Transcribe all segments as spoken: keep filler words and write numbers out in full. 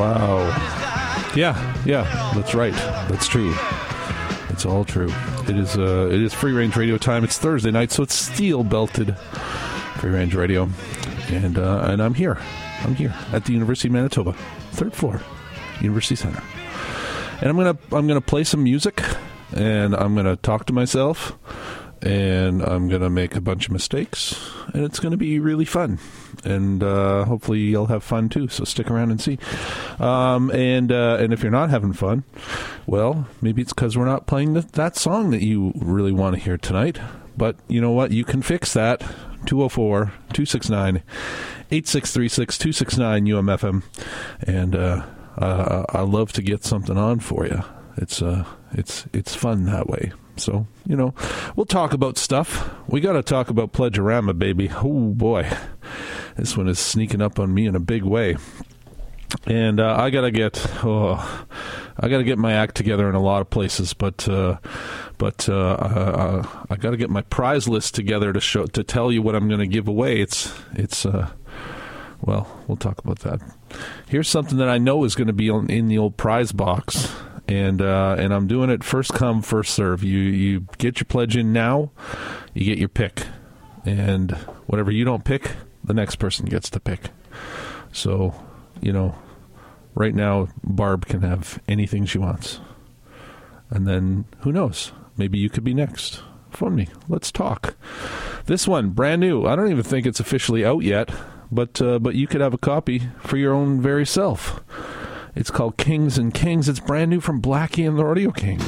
Wow. Yeah, yeah, that's right. That's true. It's all true. It is uh, it is Free Range Radio time. It's Thursday night, so it's steel-belted Free Range Radio. And uh, and I'm here. I'm here at the University of Manitoba, third floor, University Center. And I'm gonna I'm gonna play some music, and I'm gonna talk to myself, and I'm gonna make a bunch of mistakes, and it's gonna be really fun. And uh, hopefully you'll have fun too. So stick around and see. Um, and uh, and if you're not having fun, well, maybe it's because we're not playing the, that song that you really want to hear tonight. But you know what? You can fix that. two oh four, two six nine, eight six three six, two six nine U M F M. And uh, uh, I love to get something on for you. It's uh, it's it's fun that way. So, you know, we'll talk about stuff. We got to talk about Pledgerama, baby. Oh, boy. This one is sneaking up on me in a big way. And uh, I got to get oh, I got to get my act together in a lot of places, but uh, but uh, uh, I got to get my prize list together to show to tell you what I'm going to give away. It's it's uh, well, we'll talk about that. Here's something that I know is going to be on, in the old prize box. And uh, and I'm doing it first come, first serve. You you get your pledge in now, you get your pick. And whatever you don't pick, the next person gets to pick. So, you know, right now, Barb can have anything she wants. And then, who knows? Maybe you could be next. Phone me. Let's talk. This one, brand new. I don't even think it's officially out yet, but uh, but you could have a copy for your own very self. It's called Kings and Kings. It's brand new from Blackie and the Rodeo Kings.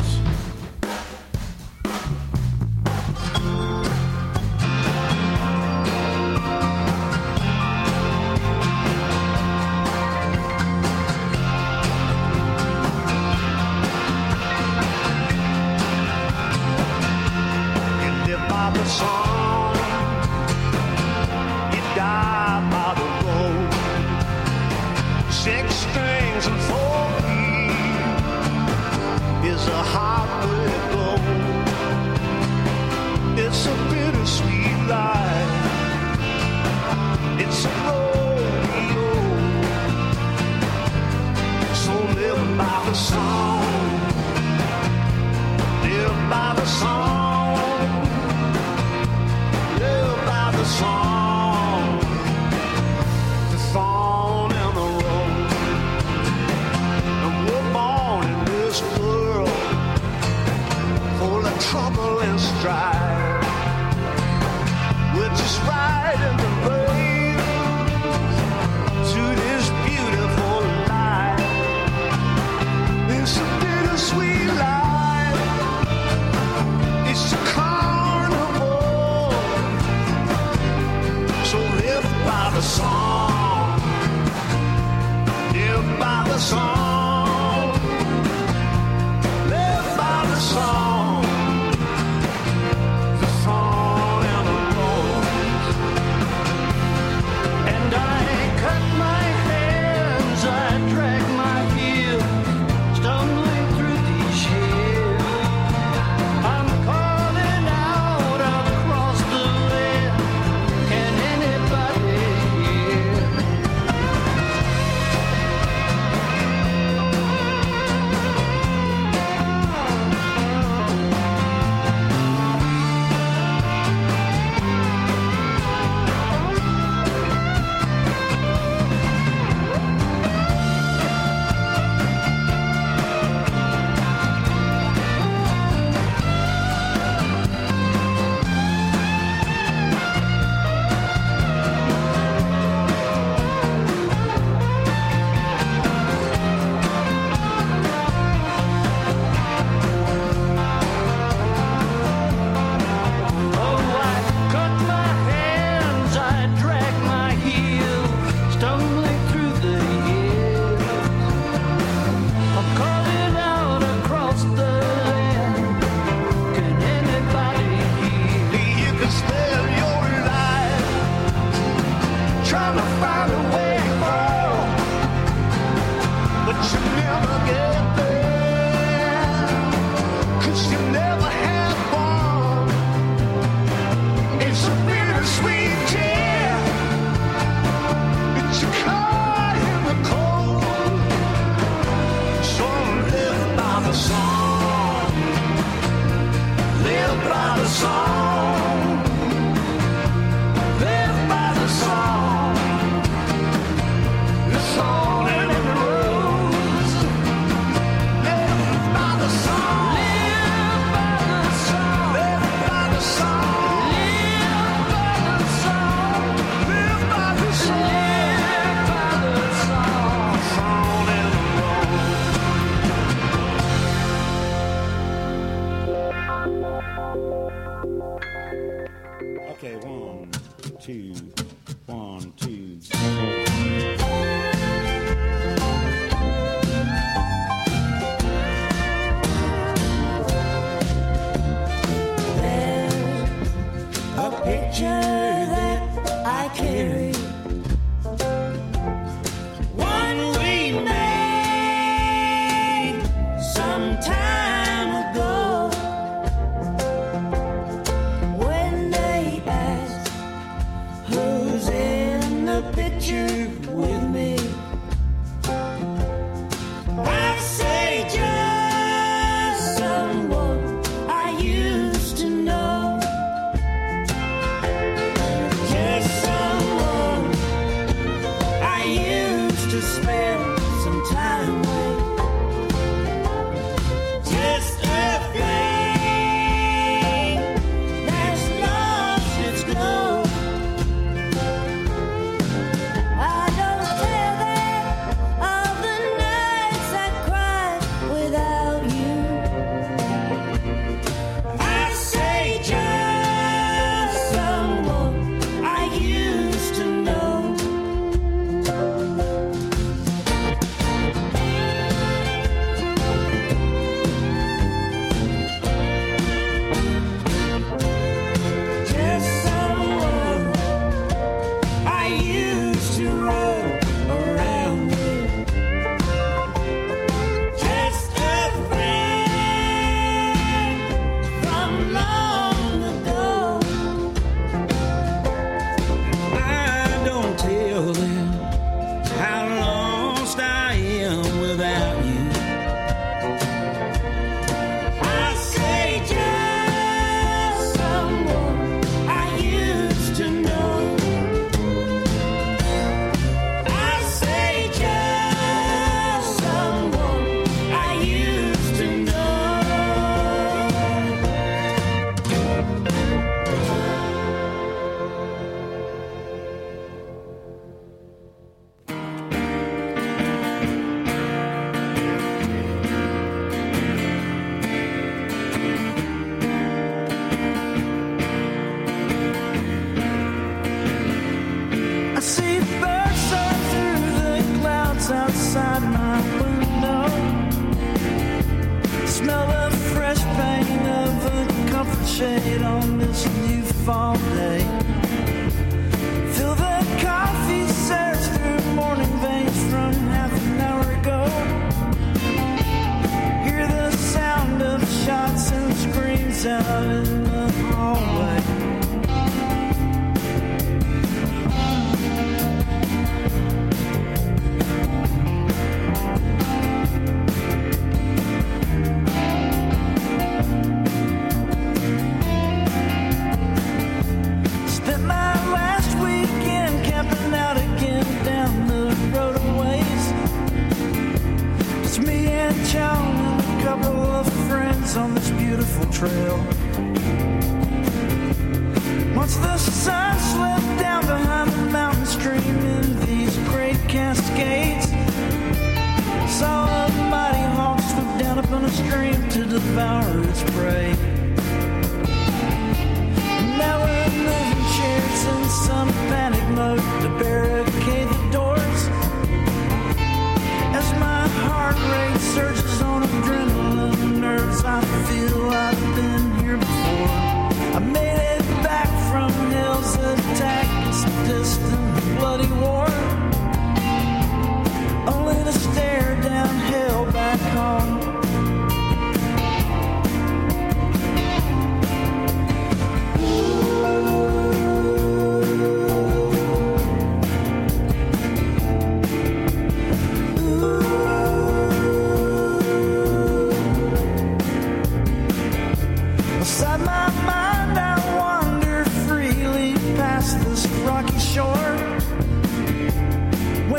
Inside my mind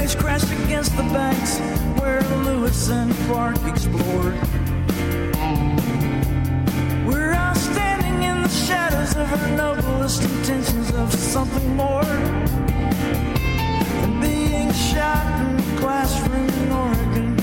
waves crashed against the banks where Lewis and Clark explored. We're all standing in the shadows of our noblest intentions of something more than being shot in a classroom in Oregon.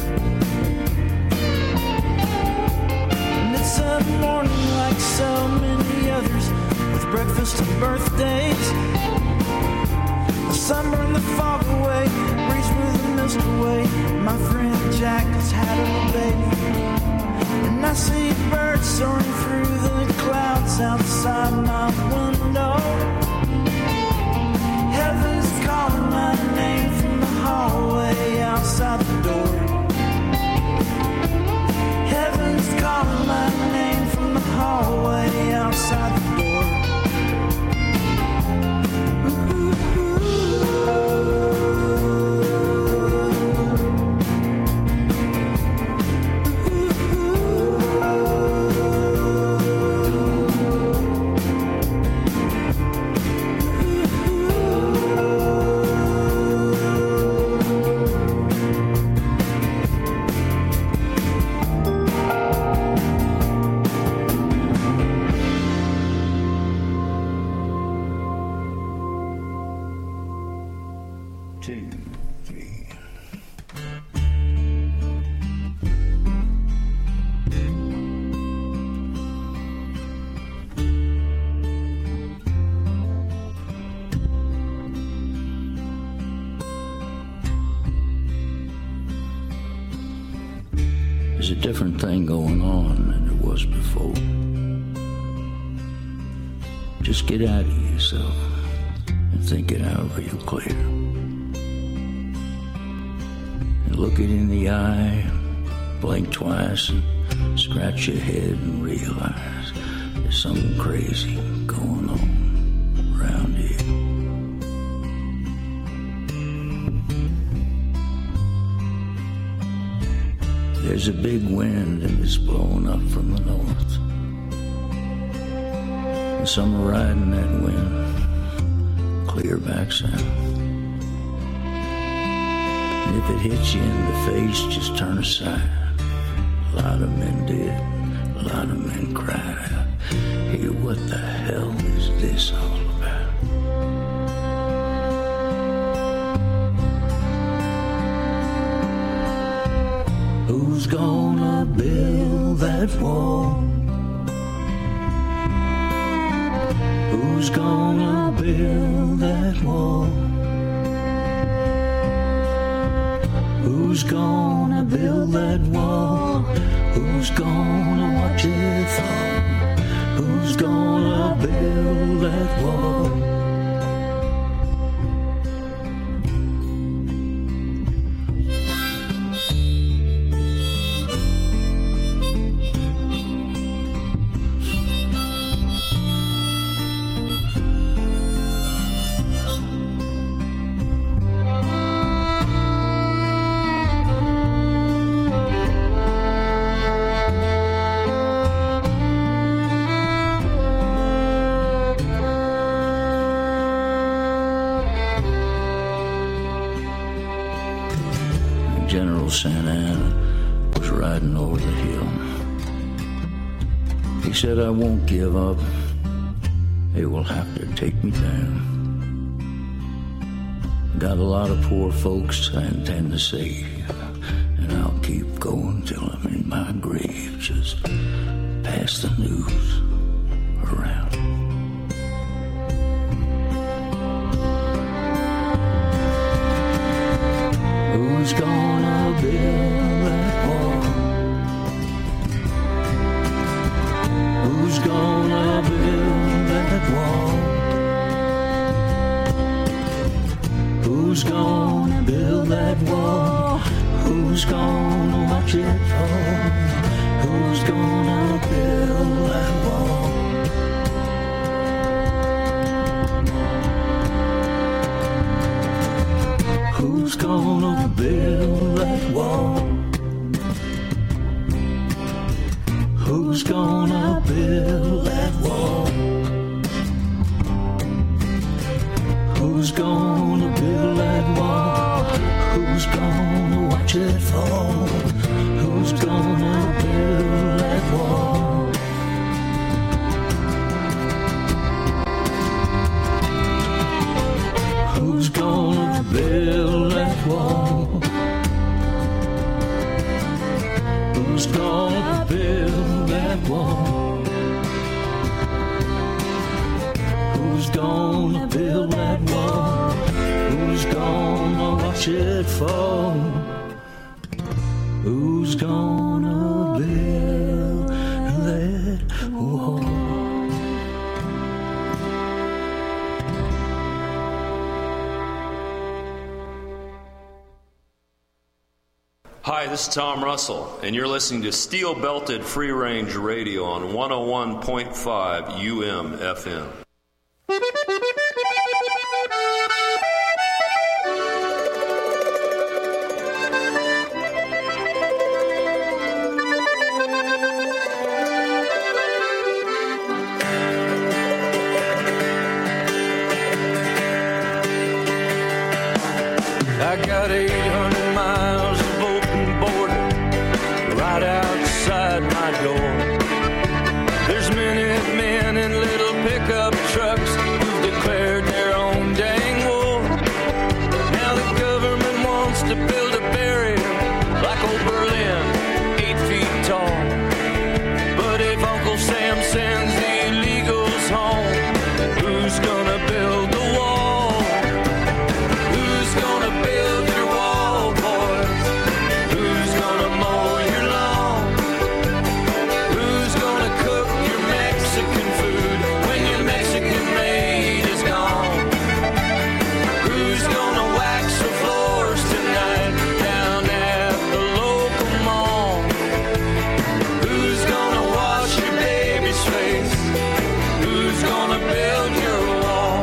And it's a morning like so many others, with breakfast and birthdays. The summer and the fog away, breeze with the mist away. My friend Jack has had a baby, and I see birds soaring through the clouds outside my window. Heaven's calling my name from the hallway outside the door. Heaven's calling my name from the hallway outside the door. There's a different thing going on than there was before. Just get out of yourself and think it out real clear. And look it in the eye, blink twice, and scratch your head and realize there's something crazy going on around here. There's a big wind and it's blowing up from the north. And some are riding that wind clear back south. And if it hits you in the face, just turn aside. A lot of men did, a lot of men cried out, hey, what the hell is this all about? Who's gonna build that wall? Who's gonna build that wall? Who's gonna build that wall? Who's gonna watch it fall? Who's gonna build that wall? General Santa Anna was riding over the hill. He said, I won't give up. They will have to take me down. Got a lot of poor folks I intend to save, and I'll keep going till I'm in my grave. Just pass the news around. Who's gonna build that wall? Who's gonna build that wall? Who's gonna build that wall? Who's gonna watch it fall? Who's gonna build that wall? Who's gonna build that wall? Who's gonna build that wall? Who's gonna build that wall? gonna build that wall? Who's gonna watch it fall? Who's gonna build that wall? Hi, this is Tom Russell, and you're listening to Steel Belted Free Range Radio on one oh one point five U M F M. I got eight hundred miles of open border right outside my door. There's Minutemen and little pickup trucks who've declared their own dang war. Now the government wants to build a barrier like old Berlin, eight feet tall. But if Uncle Sam sends the illegals home, who's gonna build the wall? Who's gonna build your wall, boys? Who's gonna mow your lawn? Who's gonna cook your Mexican food when your Mexican maid is gone? Who's gonna wax the floors tonight down at the local mall? Who's gonna wash your baby's face? Who's gonna build your wall?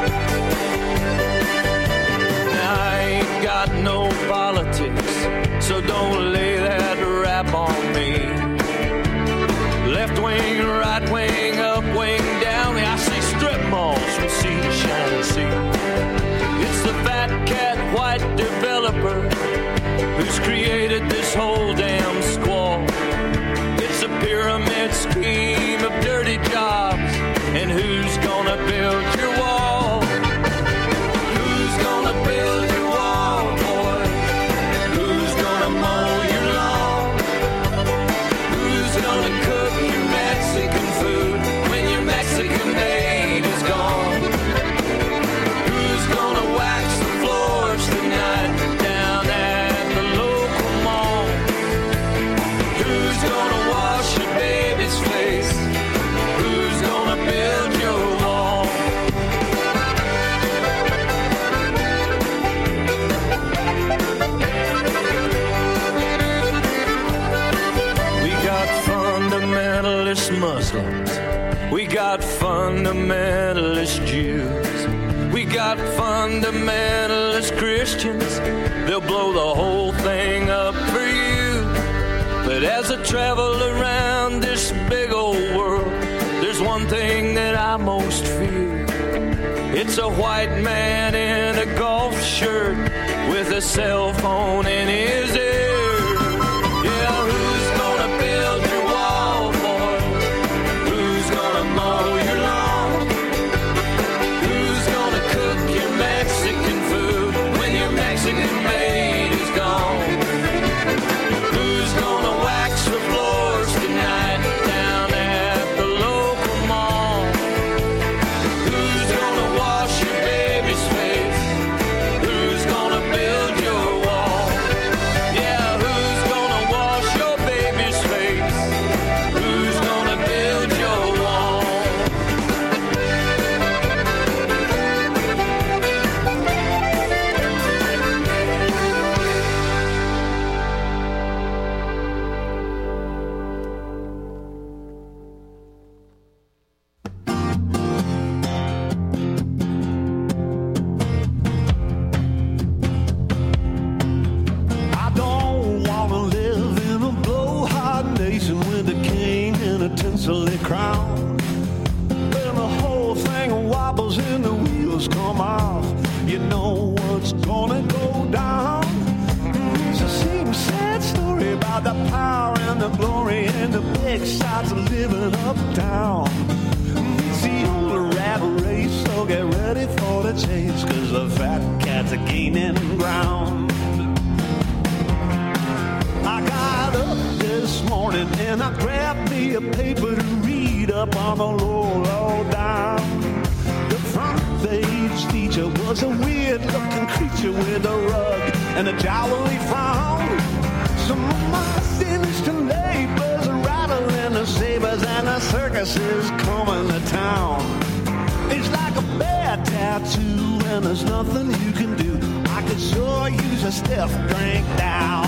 Now I ain't got no politics, so don't lay that rap on me. Left wing, right wing, up wing, down, I see strip malls from sea to shining sea. It's the fat cat white developer who's created this whole damn squall. It's a pyramid scheme of dirty jobs, and who's gonna build your wall? Who's gonna build your wall, boy? Who's gonna mow your lawn? Who's gonna cook your Mexican food when your Mexican maid is gone? Who's gonna wax the floors tonight down at the local mall? Who's gonna wash your baby's face? Who's gonna build your wall? We got fundamentalist Muslims. We got fundamentalist Jews. We got fundamentalist Christians. They'll blow the whole thing up for you. But as I travel around this big old world, there's one thing that I most fear. It's a white man in a golf shirt with a cell phone in his ear. Yeah, who's gonna build your wall, boy? Who's gonna mow your lawn? Who's gonna cook your Mexican food when your Mexican maid is gone? Who's gonna wax the floors tonight down at the local mall? Who's gonna wash your baby's face? Who's gonna build your wall? Yeah, who's gonna wash your baby's face? Who's gonna build your wall? I don't wanna live in a blowhard nation with a king and a tinselly crown. When the whole thing wobbles and the wheels come off, you know what's gonna go down. It's the same sad story about the power and the glory and the big shots of living uptown. It's the old rat race, so get ready for the chase, 'cause the fat cats are gaining ground. I got up this morning and I grabbed me a paper to read up on the low, low down. The front of age teacher was a weird-looking creature with a rug and a jowly frown. Some of my sinister neighbors are rattling the sabers and the circus is coming to town. It's like a bad tattoo and there's nothing you can do. I could sure use a stiff drink down.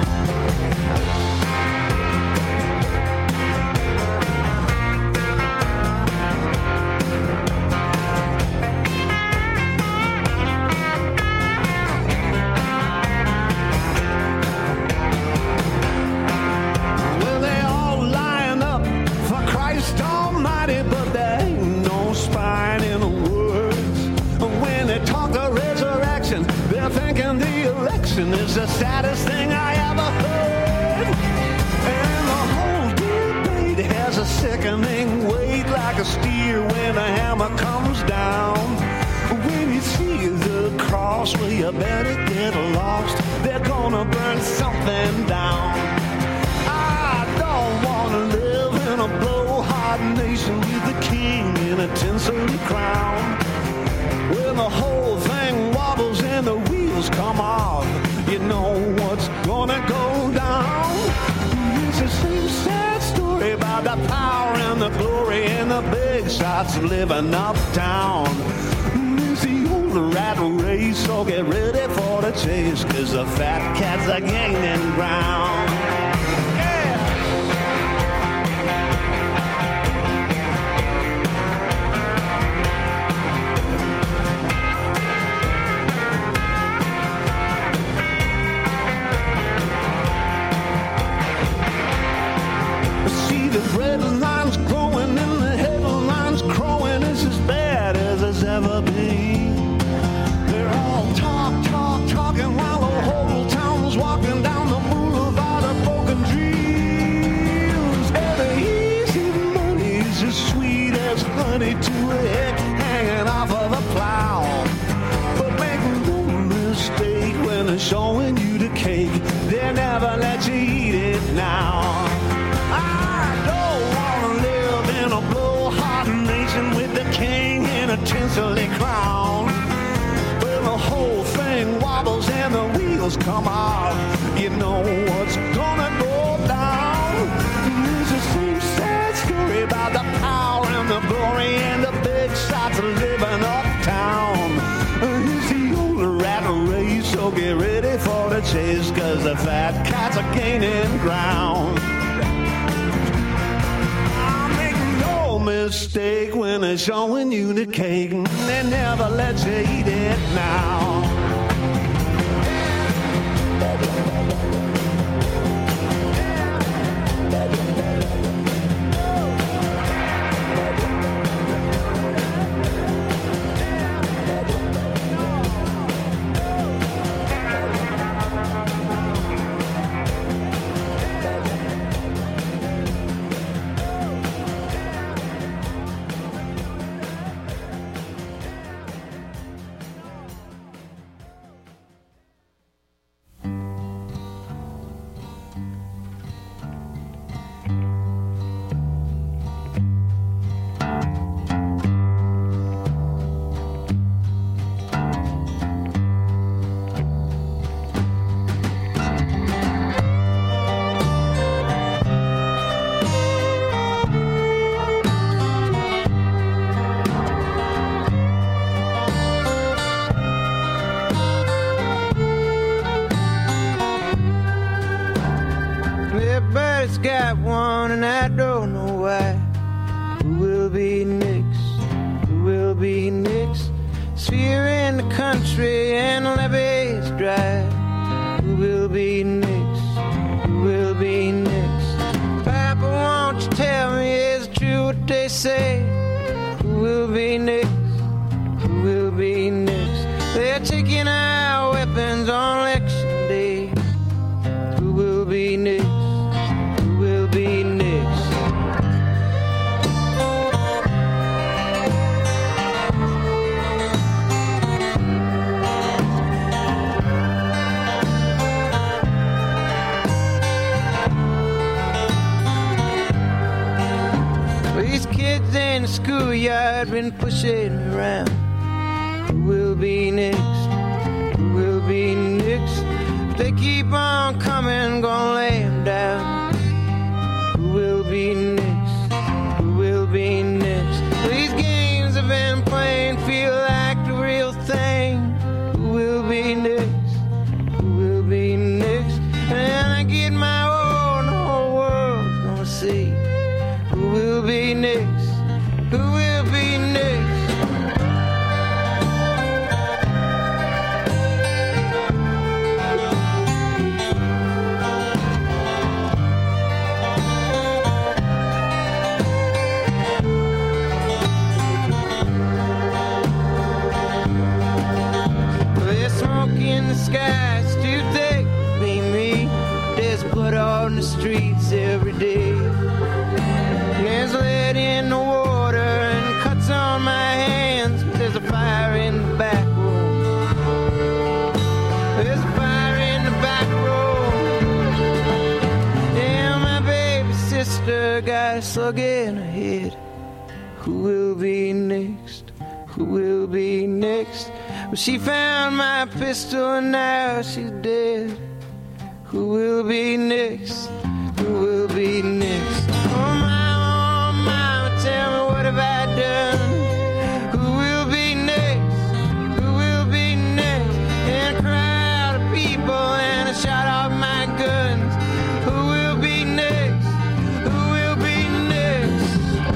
Is the saddest thing I ever heard. And the whole debate has a sickening weight, like a steer when a hammer comes down. When you see the cross, well, you better get lost. They're gonna burn something down. I don't wanna live in a blowhard nation with the king in a tinselly crown. When the whole thing wobbles and the wheels come off, you know what's gonna go down. It's the same sad story about the power and the glory and the big shots living uptown. It's the old rat race, so get ready for the chase, 'cause the fat cats are gaining ground. The red lines growing and the headlines crowing. It's as bad as it's ever been. They're all talk, talk, talking while the whole town's walking down the boulevard of broken dreams. And the easy money's as sweet as honey to a head hanging off of a plow. But make no mistake when they're showing you the cake, they never let you eat it now. A blowhard nation with the king in a tinselly crown. When the whole thing wobbles and the wheels come off, you know what's gonna go down. It's the same sad story about the power and the glory and the big shots living uptown. It's the old rat race, so get ready for the chase, 'cause the fat cats are gaining ground. Mistake when they're showing you the cake, they never let you eat it now. Got one and I don't know why. Who will be next? Who will be next? Sphere in the country and the levees dry. Who will be next? Who will be next? Papa, won't you tell me, is it true what they say? Who will be next? Who will be next? They're taking our weapons on election day. Who will be next? Be next. These kids in the schoolyard been pushing me around. Who will be next? Who will be next? If they keep on coming, gonna lay 'em down. Who will be next? Who will be next? These games I've been playing feel like the real thing. Who will be next? Who will be next? And I get my own, the whole world's gonna see. Who will be next? Who will be next? There's smoke in the sky, it's too thick to be me. There's blood on the streets every day. There's lead in the water and cuts on my hands. There's a fire in the back room. There's a fire in the back room. Yeah, my baby sister got a slug in her head. Who will be next? Who will be next? Well, she found my pistol and now she's dead. Who will be next? Who will be next? Oh, mama, oh, mama, tell me what have I done? Who will be next? Who will be next? And a crowd of people and I shot off my guns. Who will be next? Who will be next?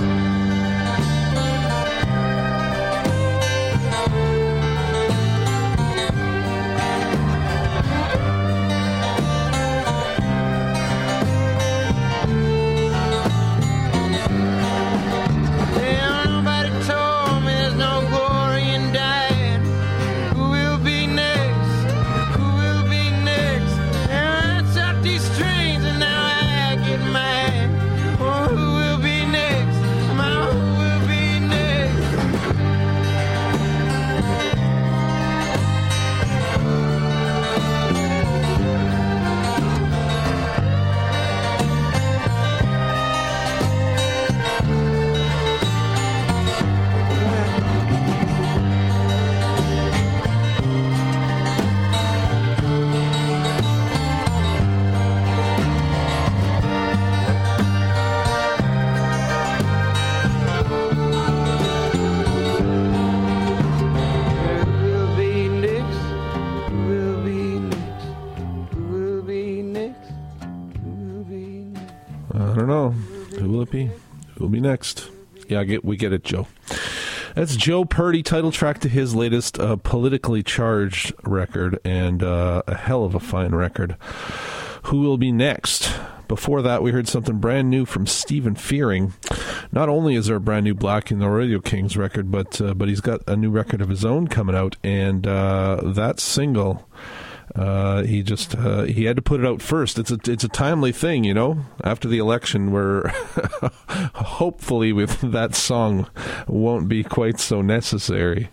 Next. Yeah, I get, we get it, Joe. That's Joe Purdy, title track to his latest uh, politically charged record, and uh, a hell of a fine record. Who will be next? Before that, we heard something brand new from Stephen Fearing. Not only is there a brand new Black in the Radio Kings record, but uh, but he's got a new record of his own coming out, and uh, that single... Uh, he just uh, he had to put it out first. It's a it's a timely thing, you know. After the election, where hopefully with that song won't be quite so necessary.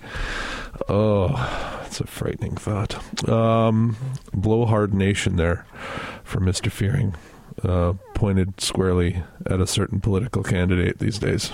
Oh, it's a frightening thought. Um, Blowhard Nation there for Mister Fearing, uh, pointed squarely at a certain political candidate these days.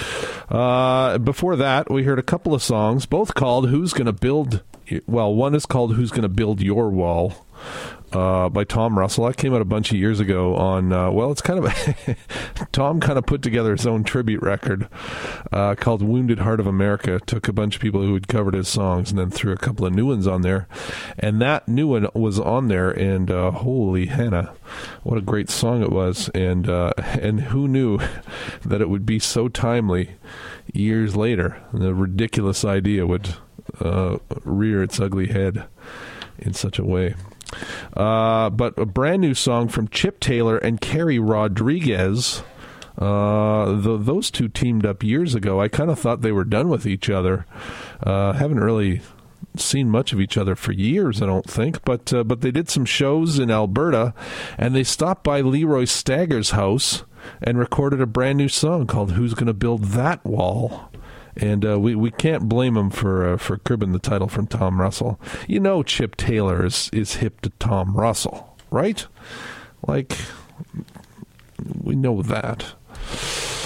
Uh, before that, we heard a couple of songs, both called "Who's Gonna Build." Well, one is called "Who's Gonna Build Your Wall" uh, by Tom Russell. That came out a bunch of years ago on, uh, well, it's kind of, a Tom kind of put together his own tribute record uh, called Wounded Heart of America. Took a bunch of people who had covered his songs and then threw a couple of new ones on there. And that new one was on there, and uh, holy Hannah, what a great song it was. And, uh, and who knew that it would be so timely years later. The ridiculous idea would... Uh, rear its ugly head in such a way. Uh, but a brand new song from Chip Taylor and Kerry Rodriguez. Uh, the, those two teamed up years ago. I kind of thought they were done with each other. Uh, haven't really seen much of each other for years, I don't think. But uh, but they did some shows in Alberta, and they stopped by Leroy Stagger's house and recorded a brand new song called "Who's Gonna Build That Wall?" And uh, we, we can't blame him for uh, for cribbing the title from Tom Russell. You know Chip Taylor is, is hip to Tom Russell, right? Like, we know that.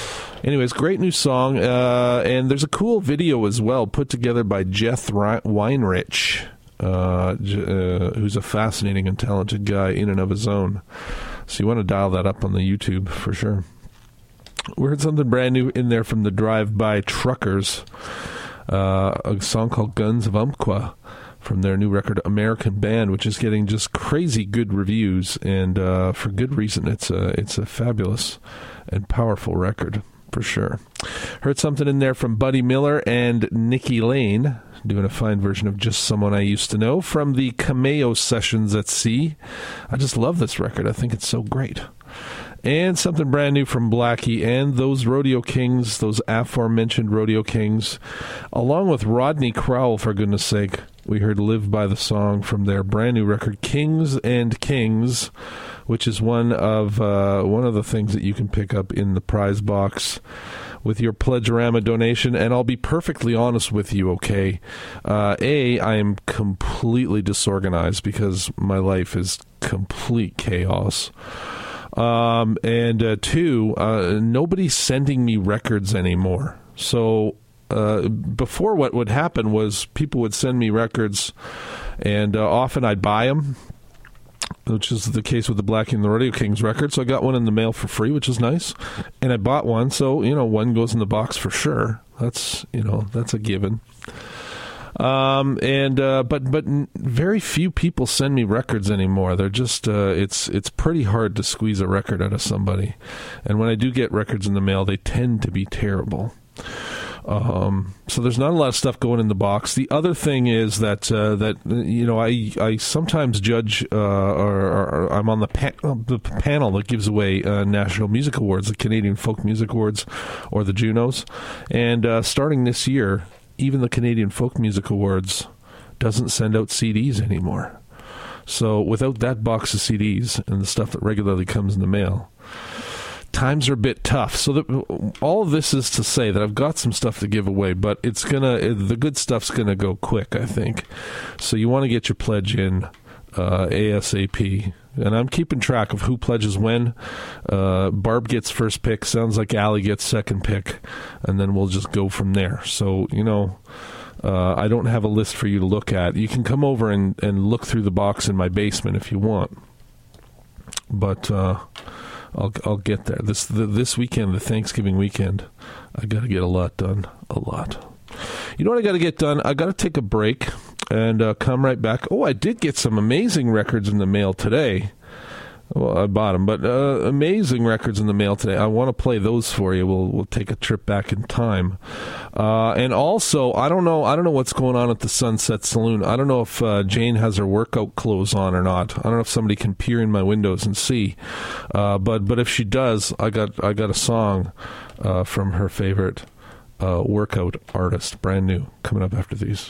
Anyways, great new song, uh, and there's a cool video as well put together by Jeff Weinrich, uh, uh, who's a fascinating and talented guy in and of his own. So you want to dial that up on the YouTube for sure. We heard something brand new in there from the Drive-By Truckers, uh, a song called Guns of Umpqua from their new record American Band, which is getting just crazy good reviews, and uh, for good reason. It's a, it's a fabulous and powerful record, for sure. Heard something in there from Buddy Miller and Nikki Lane, doing a fine version of Just Someone I Used to Know from the Cameo Sessions at Sea. I just love this record. I think it's so great. And something brand new from Blackie and those Rodeo Kings, those aforementioned Rodeo Kings, along with Rodney Crowell, for goodness sake. We heard Live by the Song from their brand new record, Kings and Kings, which is one of uh, one of the things that you can pick up in the prize box with your Pledgerama donation. And I'll be perfectly honest with you, okay? Uh, A, I am completely disorganized because my life is complete chaos. Um, and uh, two, uh, nobody's sending me records anymore. So uh, before, what would happen was people would send me records, and uh, often I'd buy them, which is the case with the Blackie and the Rodeo Kings record. So I got one in the mail for free, which is nice. And I bought one, so, you know, one goes in the box for sure. That's, you know, that's a given. Um, and, uh, but, but very few people send me records anymore. They're just, uh, it's, it's pretty hard to squeeze a record out of somebody. And when I do get records in the mail, they tend to be terrible. Um, so there's not a lot of stuff going in the box. The other thing is that, uh, that, you know, I, I sometimes judge, uh, or, or I'm on the, pa- the panel that gives away, uh, National Music Awards, the Canadian Folk Music Awards, or the Junos. And, uh, starting this year, even the Canadian Folk Music Awards doesn't send out C Ds anymore. So without that box of C Ds and the stuff that regularly comes in the mail, times are a bit tough. So that, all of this is to say that I've got some stuff to give away, but it's gonna the good stuff's gonna go quick, I think. So you want to get your pledge in uh, ASAP. And I'm keeping track of who pledges when. Uh, Barb gets first pick. Sounds like Allie gets second pick. And then we'll just go from there. So, you know, uh, I don't have a list for you to look at. You can come over and, and look through the box in my basement if you want. But uh, I'll I'll get there. This the, this weekend, the Thanksgiving weekend, I got to get a lot done. A lot. You know what I got to get done? I got to take a break and uh, come right back. Oh, I did get some amazing records in the mail today. Well, I bought them, but uh, amazing records in the mail today. I want to play those for you. We'll we'll take a trip back in time, uh, and also I don't know I don't know what's going on at the Sunset Saloon. I don't know if uh, Jane has her workout clothes on or not. I don't know if somebody can peer in my windows and see, uh, but but if she does, I got I got a song uh, from her favorite uh, workout artist, brand new, coming up after these.